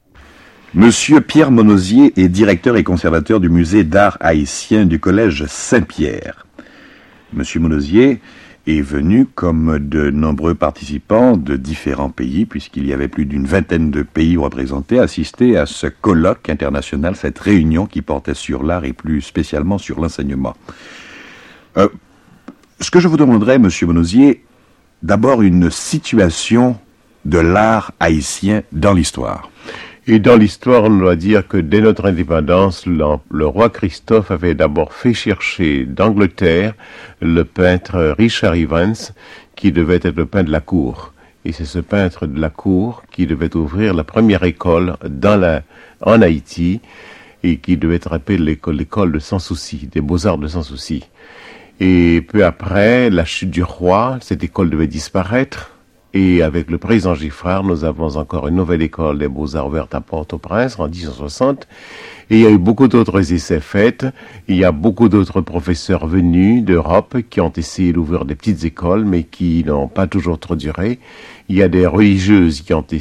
Monsieur Pierre Monosier est directeur et conservateur du musée d'art haïtien du collège Saint-Pierre. Monsieur Monosier est venu, comme de nombreux participants de différents pays, puisqu'il y avait plus d'une vingtaine de pays représentés, assister à ce colloque international, cette réunion qui portait sur l'art et plus spécialement sur l'enseignement. Ce que je vous demanderais, Monsieur Monosier, d'abord une situation de l'art haïtien dans l'histoire. Et dans l'histoire, on doit dire que dès notre indépendance, le roi Christophe avait d'abord fait chercher d'Angleterre le peintre Richard Evans, qui devait être le peintre de la cour. Et c'est ce peintre de la cour qui devait ouvrir la première école en Haïti, et qui devait être appelée l'école de Sans Souci, des Beaux-Arts de Sans Souci. Et peu après, la chute du roi, cette école devait disparaître. Et avec le président Giffard, nous avons encore une nouvelle école des Beaux-Arts ouverte à Port-au-Prince en 1960. Et il y a eu beaucoup d'autres essais faits. Il y a beaucoup d'autres professeurs venus d'Europe qui ont essayé d'ouvrir des petites écoles, mais qui n'ont pas toujours trop duré. Il y a des religieux qui ont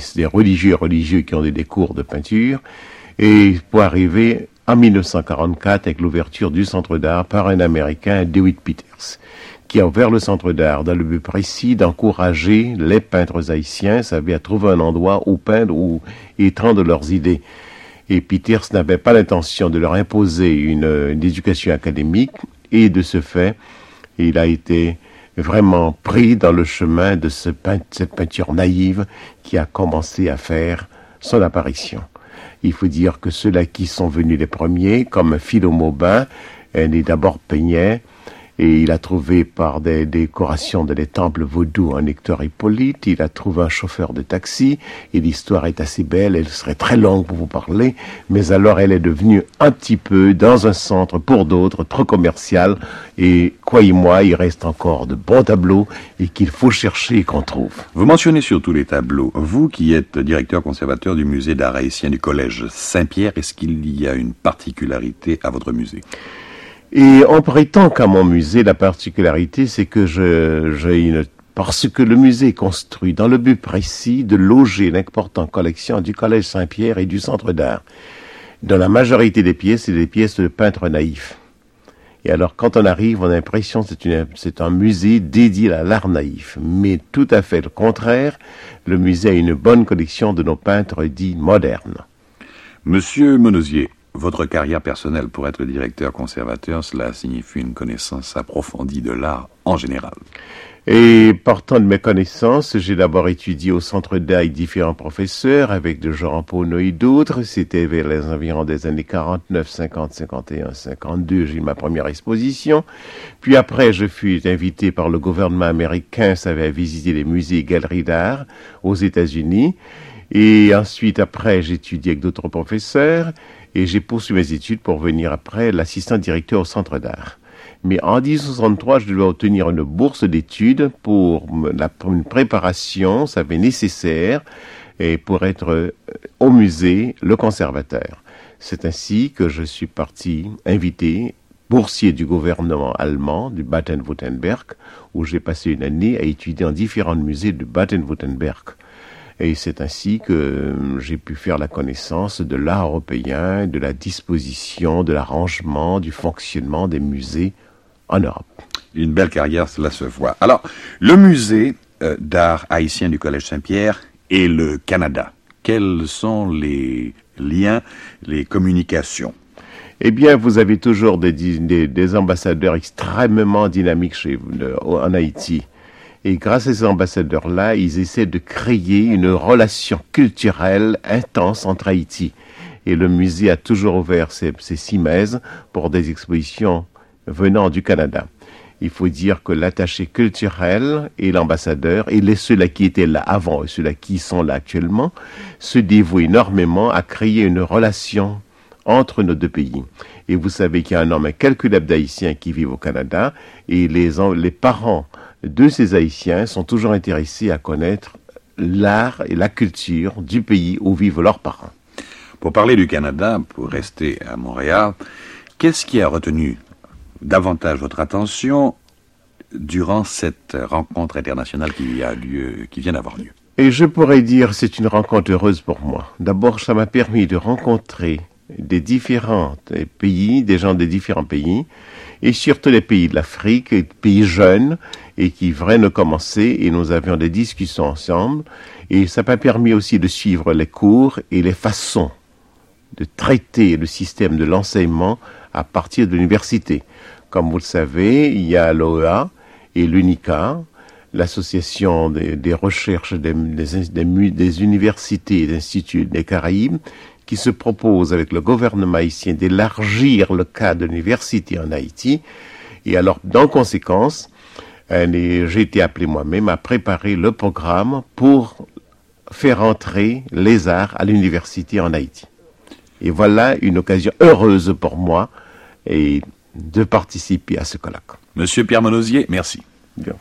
des cours de peinture. Et pour arriver en 1944 avec l'ouverture du Centre d'art par un Américain, DeWitt Peters, qui a ouvert le Centre d'art dans le but précis d'encourager les peintres haïtiens, à trouver un endroit où peindre et étendre leurs idées. Et Peters n'avait pas l'intention de leur imposer une éducation académique, et de ce fait, il a été vraiment pris dans le chemin de cette peinture naïve qui a commencé à faire son apparition. Il faut dire que ceux-là qui sont venus les premiers, comme Philo Maubin, est d'abord peignait, et il a trouvé par des décorations dans les temples vaudous un Hector Hippolyte, il a trouvé un chauffeur de taxi, et l'histoire est assez belle, elle serait très longue pour vous parler, mais alors elle est devenue un petit peu, dans un centre pour d'autres, trop commercial, et croyez-moi, il reste encore de bons tableaux, et qu'il faut chercher et qu'on trouve. Vous mentionnez surtout les tableaux. Vous qui êtes directeur conservateur du musée d'art haïtien du collège Saint-Pierre, est-ce qu'il y a une particularité à votre musée ? Et on prétend qu'à mon musée, la particularité, c'est que parce que le musée est construit dans le but précis de loger l'importante collection du Collège Saint-Pierre et du Centre d'art. Dans la majorité des pièces, c'est des pièces de peintres naïfs. Et alors, quand on arrive, on a l'impression que c'est un musée dédié à l'art naïf. Mais tout à fait le contraire, le musée a une bonne collection de nos peintres dits modernes. Monsieur Monosier, votre carrière personnelle pour être directeur conservateur, cela signifie une connaissance approfondie de l'art en général. Et partant de mes connaissances, j'ai d'abord étudié au Centre d'art avec différents professeurs, avec de Jean Pauneau et d'autres. C'était vers les environs des années 49, 50, 51, 52, j'ai eu ma première exposition. Puis après, je fus invité par le gouvernement américain, ça avait visité les musées et galeries d'art aux États-Unis. Et ensuite, après, j'ai étudié avec d'autres professeurs. Et j'ai poursuivi mes études pour venir après l'assistant directeur au Centre d'art. Mais en 1963, je devais obtenir une bourse d'études pour une préparation, ça avait nécessaire, et pour être au musée, le conservateur. C'est ainsi que je suis parti invité, boursier du gouvernement allemand, du Baden-Württemberg, où j'ai passé une année à étudier en différents musées du Baden-Württemberg. Et c'est ainsi que j'ai pu faire la connaissance de l'art européen, de la disposition, de l'arrangement, du fonctionnement des musées en Europe. Une belle carrière, cela se voit. Alors, le musée d'art haïtien du Collège Saint-Pierre et le Canada, quels sont les liens, les communications ? Eh bien, vous avez toujours des ambassadeurs extrêmement dynamiques en Haïti. Et grâce à ces ambassadeurs-là, ils essaient de créer une relation culturelle intense entre Haïti. Et le musée a toujours ouvert ses simèses pour des expositions venant du Canada. Il faut dire que l'attaché culturel et l'ambassadeur, et ceux-là qui étaient là avant et ceux-là qui sont là actuellement, se dévouent énormément à créer une relation entre nos deux pays. Et vous savez qu'il y a un nombre incalculable d'Haïtiens qui vivent au Canada, et les parents de ces Haïtiens sont toujours intéressés à connaître l'art et la culture du pays où vivent leurs parents. Pour parler du Canada, pour rester à Montréal, qu'est-ce qui a retenu davantage votre attention durant cette rencontre internationale qui vient d'avoir lieu ? Et je pourrais dire c'est une rencontre heureuse pour moi. D'abord, ça m'a permis de rencontrer des différents pays, des gens des différents pays, et surtout les pays de l'Afrique, des pays jeunes, et qui venaient de commencer, et nous avions des discussions ensemble, et ça m'a permis aussi de suivre les cours et les façons de traiter le système de l'enseignement à partir de l'université. Comme vous le savez, il y a l'OEA et l'UNICA, l'association des recherches des universités et des instituts des Caraïbes, qui se propose avec le gouvernement haïtien d'élargir le cas de l'université en Haïti. Et alors, dans conséquence, j'ai été appelé moi-même à préparer le programme pour faire entrer les arts à l'université en Haïti. Et voilà une occasion heureuse pour moi et de participer à ce colloque. Monsieur Pierre Monosier, merci. Bien.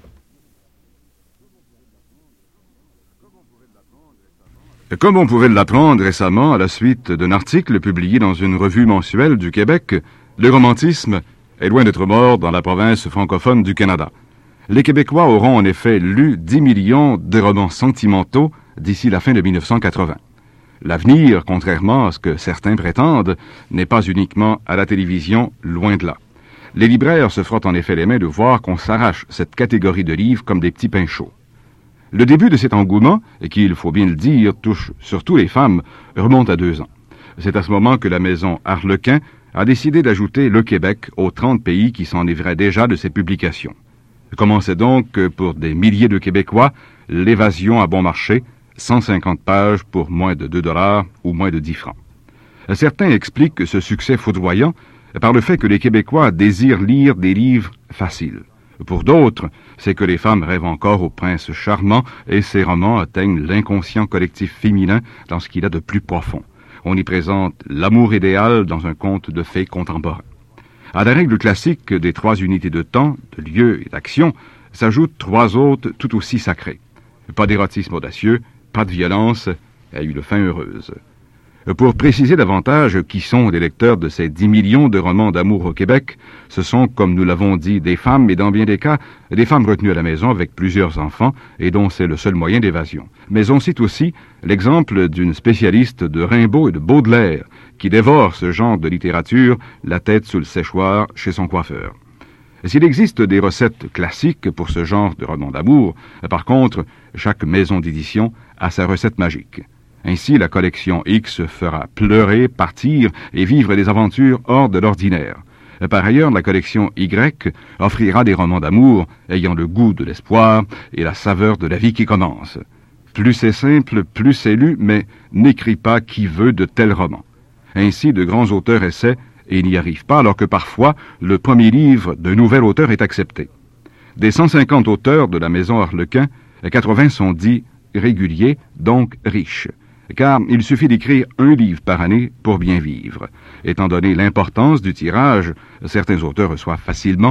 Comme on pouvait l'apprendre récemment à la suite d'un article publié dans une revue mensuelle du Québec, le romantisme est loin d'être mort dans la province francophone du Canada. Les Québécois auront en effet lu 10 millions de romans sentimentaux d'ici la fin de 1980. L'avenir, contrairement à ce que certains prétendent, n'est pas uniquement à la télévision, loin de là. Les libraires se frottent en effet les mains de voir qu'on s'arrache cette catégorie de livres comme des petits pains chauds. Le début de cet engouement, et qui, il faut bien le dire, touche surtout les femmes, remonte à 2 ans. C'est à ce moment que la maison Harlequin a décidé d'ajouter le Québec aux 30 pays qui s'enivraient déjà de ses publications. Commençait donc, pour des milliers de Québécois, l'évasion à bon marché, 150 pages pour moins de 2 $ ou moins de 10 francs. Certains expliquent ce succès foudroyant par le fait que les Québécois désirent lire des livres faciles. Pour d'autres, c'est que les femmes rêvent encore au prince charmant et ces romans atteignent l'inconscient collectif féminin dans ce qu'il a de plus profond. On y présente l'amour idéal dans un conte de fées contemporain. À la règle classique des 3 unités de temps, de lieu et d'action, s'ajoutent 3 autres tout aussi sacrées. Pas d'érotisme audacieux, pas de violence, et une fin heureuse. Pour préciser davantage qui sont les lecteurs de ces 10 millions de romans d'amour au Québec, ce sont, comme nous l'avons dit, des femmes, et dans bien des cas, des femmes retenues à la maison avec plusieurs enfants, et dont c'est le seul moyen d'évasion. Mais on cite aussi l'exemple d'une spécialiste de Rimbaud et de Baudelaire, qui dévore ce genre de littérature, la tête sous le séchoir chez son coiffeur. S'il existe des recettes classiques pour ce genre de roman d'amour, par contre, chaque maison d'édition a sa recette magique. Ainsi, la collection X fera pleurer, partir et vivre des aventures hors de l'ordinaire. Par ailleurs, la collection Y offrira des romans d'amour ayant le goût de l'espoir et la saveur de la vie qui commence. Plus c'est simple, plus c'est lu, mais n'écrit pas qui veut de tels romans. Ainsi, de grands auteurs essaient et n'y arrivent pas, alors que parfois, le premier livre d'un nouvel auteur est accepté. Des 150 auteurs de la maison Harlequin, 80 sont dits réguliers, donc riches. Car il suffit d'écrire un livre par année pour bien vivre. Étant donné l'importance du tirage, certains auteurs reçoivent facilement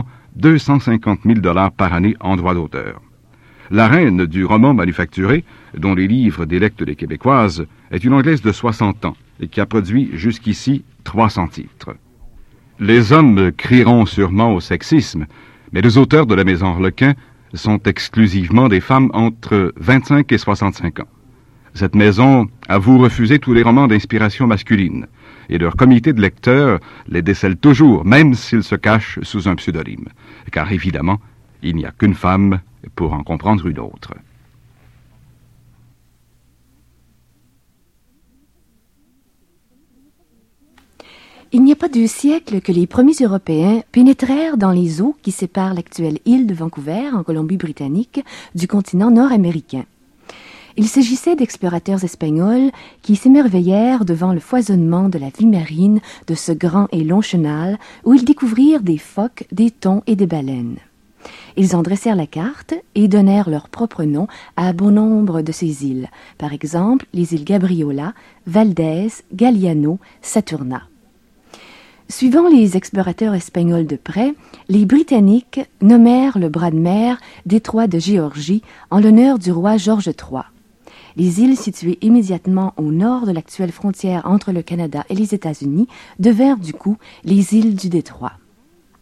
250 000 $ par année en droits d'auteur. La reine du roman manufacturé, dont les livres délectent les Québécoises, est une Anglaise de 60 ans et qui a produit jusqu'ici 300 titres. Les hommes crieront sûrement au sexisme, mais les auteurs de la maison Harlequin sont exclusivement des femmes entre 25 et 65 ans. Cette maison avoue refuser tous les romans d'inspiration masculine, et leur comité de lecteurs les décèle toujours, même s'ils se cachent sous un pseudonyme, car évidemment, il n'y a qu'une femme pour en comprendre une autre. Il n'y a pas 2 siècles que les premiers Européens pénétrèrent dans les eaux qui séparent l'actuelle île de Vancouver, en Colombie-Britannique, du continent nord-américain. Il s'agissait d'explorateurs espagnols qui s'émerveillèrent devant le foisonnement de la vie marine de ce grand et long chenal où ils découvrirent des phoques, des thons et des baleines. Ils en dressèrent la carte et donnèrent leur propre nom à bon nombre de ces îles, par exemple les îles Gabriola, Valdez, Galiano, Saturna. Suivant les explorateurs espagnols de près, les Britanniques nommèrent le bras de mer détroit de Géorgie en l'honneur du roi George III. Les îles situées immédiatement au nord de l'actuelle frontière entre le Canada et les États-Unis devinrent du coup les îles du Détroit.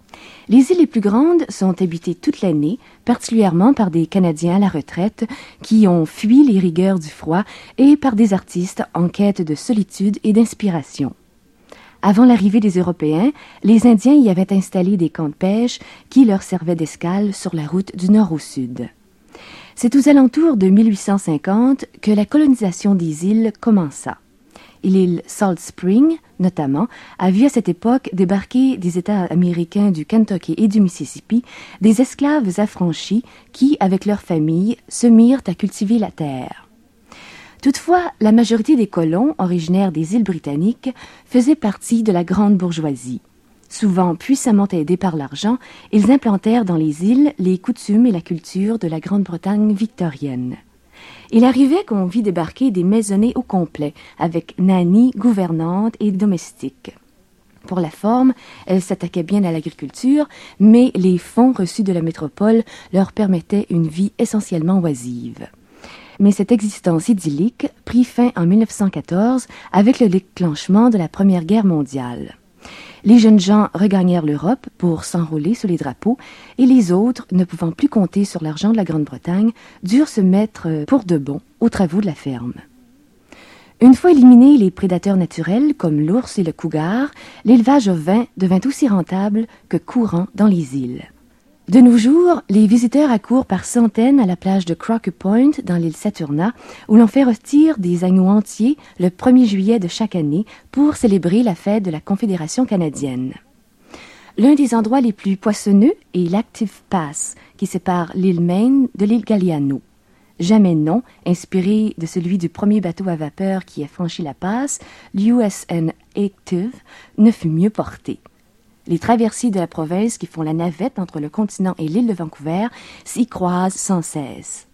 Les îles les plus grandes sont habitées toute l'année, particulièrement par des Canadiens à la retraite qui ont fui les rigueurs du froid et par des artistes en quête de solitude et d'inspiration. Avant l'arrivée des Européens, les Indiens y avaient installé des camps de pêche qui leur servaient d'escale sur la route du nord au sud. C'est aux alentours de 1850 que la colonisation des îles commença. L'île Salt Spring, notamment, a vu à cette époque débarquer des États américains du Kentucky et du Mississippi des esclaves affranchis qui, avec leurs familles, se mirent à cultiver la terre. Toutefois, la majorité des colons, originaires des îles britanniques, faisaient partie de la grande bourgeoisie. Souvent puissamment aidés par l'argent, ils implantèrent dans les îles les coutumes et la culture de la Grande-Bretagne victorienne. Il arrivait qu'on vit débarquer des maisonnées au complet, avec nannies, gouvernantes et domestiques. Pour la forme, elles s'attaquaient bien à l'agriculture, mais les fonds reçus de la métropole leur permettaient une vie essentiellement oisive. Mais cette existence idyllique prit fin en 1914 avec le déclenchement de la Première Guerre mondiale. Les jeunes gens regagnèrent l'Europe pour s'enrôler sous les drapeaux et les autres, ne pouvant plus compter sur l'argent de la Grande-Bretagne, durent se mettre pour de bon aux travaux de la ferme. Une fois éliminés les prédateurs naturels comme l'ours et le cougar, l'élevage ovin devint aussi rentable que courant dans les îles. De nos jours, les visiteurs accourent par centaines à la plage de Crocker Point dans l'île Saturna, où l'on fait rôtir des agneaux entiers le 1er juillet de chaque année pour célébrer la fête de la Confédération canadienne. L'un des endroits les plus poissonneux est l'Active Pass, qui sépare l'île Maine de l'île Galliano. Jamais nom, inspiré de celui du premier bateau à vapeur qui a franchi la passe, l'USN Active, ne fut mieux porté. Les traversiers de la province qui font la navette entre le continent et l'île de Vancouver s'y croisent sans cesse.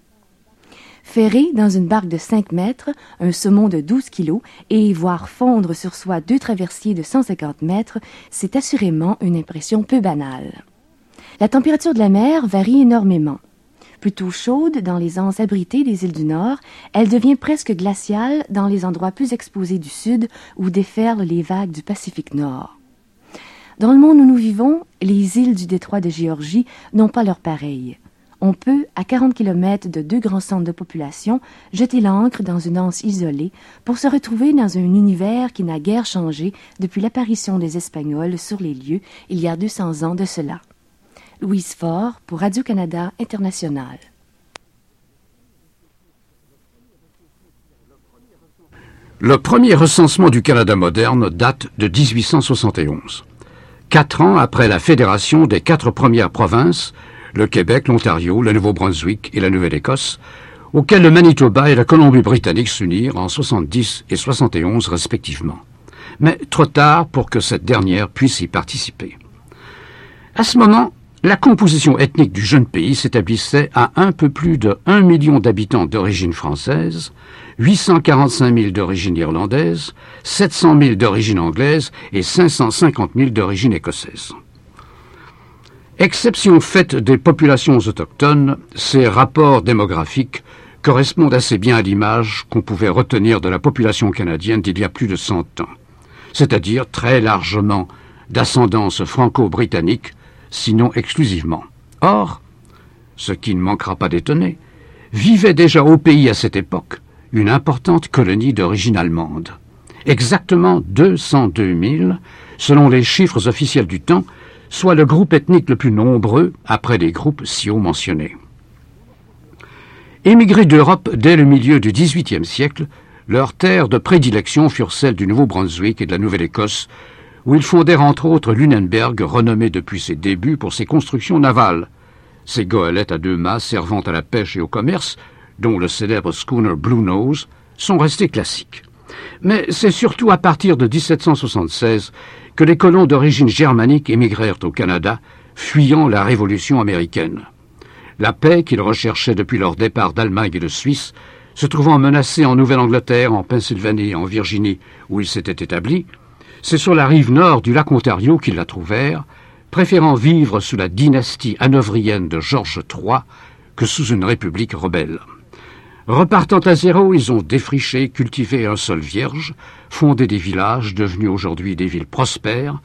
Ferrer dans une barque de 5 mètres, un saumon de 12 kilos et voir fondre sur soi 2 traversiers de 150 mètres, c'est assurément une impression peu banale. La température de la mer varie énormément. Plutôt chaude dans les anses abritées des îles du Nord, elle devient presque glaciale dans les endroits plus exposés du Sud où déferlent les vagues du Pacifique Nord. Dans le monde où nous vivons, les îles du détroit de Géorgie n'ont pas leur pareil. On peut, à 40 km de 2 grands centres de population, jeter l'ancre dans une anse isolée pour se retrouver dans un univers qui n'a guère changé depuis l'apparition des Espagnols sur les lieux il y a 200 ans de cela. Louise Faure pour Radio-Canada International. Le premier recensement du Canada moderne date de 1871. 4 ans après la fédération des 4 premières provinces, le Québec, l'Ontario, le Nouveau-Brunswick et la Nouvelle-Écosse, auxquelles le Manitoba et la Colombie-Britannique s'unirent en 70 et 71 respectivement. Mais trop tard pour que cette dernière puisse y participer. À ce moment, la composition ethnique du jeune pays s'établissait à un peu plus de 1 million d'habitants d'origine française, 845 000 d'origine irlandaise, 700 000 d'origine anglaise et 550 000 d'origine écossaise. Exception faite des populations autochtones, ces rapports démographiques correspondent assez bien à l'image qu'on pouvait retenir de la population canadienne d'il y a plus de 100 ans, c'est-à-dire très largement d'ascendance franco-britannique, sinon exclusivement. Or, ce qui ne manquera pas d'étonner, vivait déjà au pays à cette époque une importante colonie d'origine allemande. Exactement 202 000, selon les chiffres officiels du temps, soit le groupe ethnique le plus nombreux après les groupes si haut mentionnés. Émigrés d'Europe dès le milieu du XVIIIe siècle, leurs terres de prédilection furent celles du Nouveau-Brunswick et de la Nouvelle-Écosse, où ils fondèrent entre autres Lunenburg, renommé depuis ses débuts pour ses constructions navales. Ces goélettes à 2 mâts servant à la pêche et au commerce, dont le célèbre schooner Blue Nose, sont restés classiques. Mais c'est surtout à partir de 1776 que les colons d'origine germanique émigrèrent au Canada, fuyant la Révolution américaine. La paix qu'ils recherchaient depuis leur départ d'Allemagne et de Suisse, se trouvant menacée en Nouvelle-Angleterre, en Pennsylvanie et en Virginie, où ils s'étaient établis, c'est sur la rive nord du lac Ontario qu'ils la trouvèrent, préférant vivre sous la dynastie hanovrienne de George III que sous une république rebelle. Repartant à zéro, ils ont défriché, cultivé un sol vierge, fondé des villages devenus aujourd'hui des villes prospères,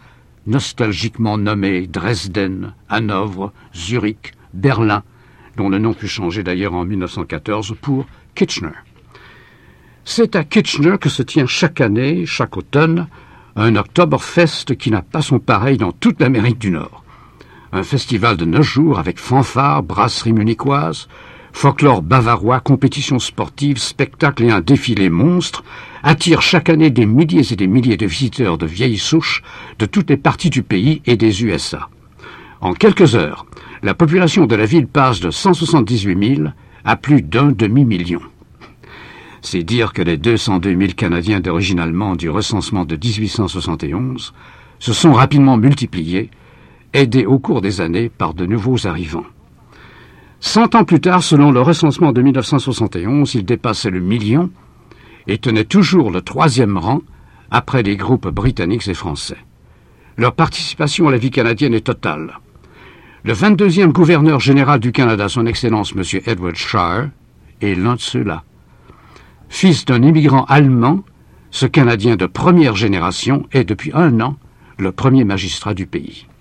nostalgiquement nommées Dresden, Hanovre, Zurich, Berlin, dont le nom fut changé d'ailleurs en 1914 pour Kitchener. C'est à Kitchener que se tient chaque année, chaque automne, un Oktoberfest qui n'a pas son pareil dans toute l'Amérique du Nord. Un festival de 9 jours avec fanfares, brasseries munichoises, folklore bavarois, compétitions sportives, spectacles et un défilé monstre attire chaque année des milliers et des milliers de visiteurs de vieilles souches de toutes les parties du pays et des USA. En quelques heures, la population de la ville passe de 178 000 à plus d'1 demi-million. C'est dire que les 202 000 Canadiens d'origine allemande du recensement de 1871 se sont rapidement multipliés, aidés au cours des années par de nouveaux arrivants. 100 ans plus tard, selon le recensement de 1971, ils dépassaient le million et tenaient toujours le 3e rang après les groupes britanniques et français. Leur participation à la vie canadienne est totale. Le 22e gouverneur général du Canada, son Excellence M. Edward Scheer, est l'un de ceux-là. Fils d'un immigrant allemand, ce Canadien de première génération est depuis 1 an le premier magistrat du pays.